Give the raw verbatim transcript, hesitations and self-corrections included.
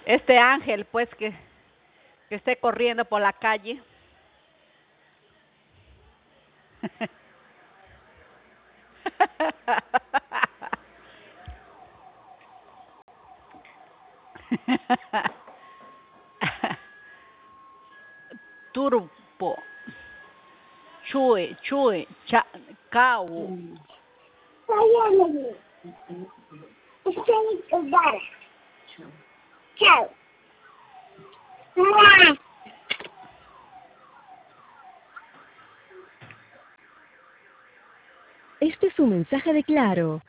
Este ángel, pues, que, que esté corriendo por la calle. Turpo. Chui, chui, cha, cau. Chao. Este es un mensaje de Claro.